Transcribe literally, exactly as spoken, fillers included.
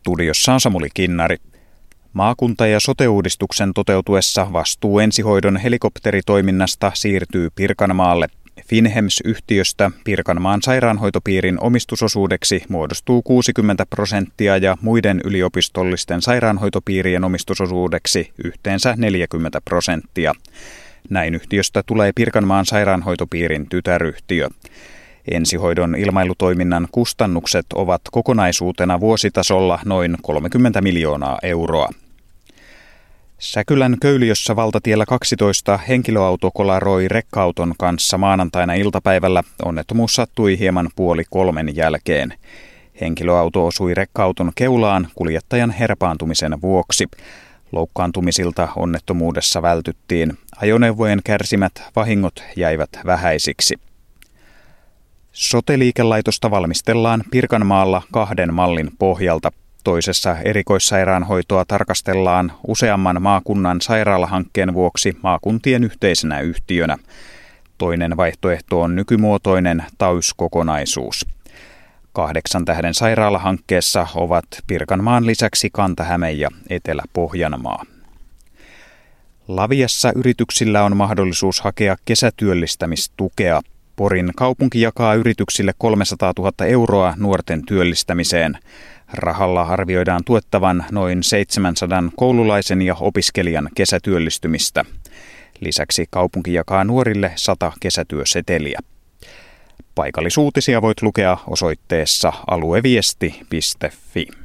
Studiossa on Samuli Kinnari. Maakunta- ja sote-uudistuksen toteutuessa vastuu ensihoidon helikopteritoiminnasta siirtyy Pirkanmaalle. Finhems-yhtiöstä Pirkanmaan sairaanhoitopiirin omistusosuudeksi muodostuu kuusikymmentä prosenttia ja muiden yliopistollisten sairaanhoitopiirien omistusosuudeksi yhteensä neljäkymmentä prosenttia. Näin yhtiöstä tulee Pirkanmaan sairaanhoitopiirin tytäryhtiö. Ensihoidon ilmailutoiminnan kustannukset ovat kokonaisuutena vuositasolla noin kolmekymmentä miljoonaa euroa. Säkylän Köyliössä valtatiellä kaksitoista henkilöauto kolaroi rekka-auton kanssa maanantaina iltapäivällä. Onnettomuus sattui hieman puoli kolmen jälkeen. Henkilöauto osui rekka-auton keulaan kuljettajan herpaantumisen vuoksi. Loukkaantumisilta onnettomuudessa vältyttiin. Ajoneuvojen kärsimät vahingot jäivät vähäisiksi. Sote-liikelaitosta valmistellaan Pirkanmaalla kahden mallin pohjalta. Toisessa erikoissairaanhoitoa tarkastellaan useamman maakunnan sairaalahankkeen vuoksi maakuntien yhteisenä yhtiönä. Toinen vaihtoehto on nykymuotoinen täyskokonaisuus. Kahdeksan tähden sairaalahankkeessa ovat Pirkanmaan lisäksi Kanta-Häme ja Etelä-Pohjanmaa. Laviassa yrityksillä on mahdollisuus hakea kesätyöllistämistukea. Porin kaupunki jakaa yrityksille kolmesataatuhatta euroa nuorten työllistämiseen. Rahalla arvioidaan tuettavan noin seitsemänsadan koululaisen ja opiskelijan kesätyöllistymistä. Lisäksi kaupunki jakaa nuorille sata kesätyöseteliä. Paikallisuutisia voit lukea osoitteessa alueviesti piste fi.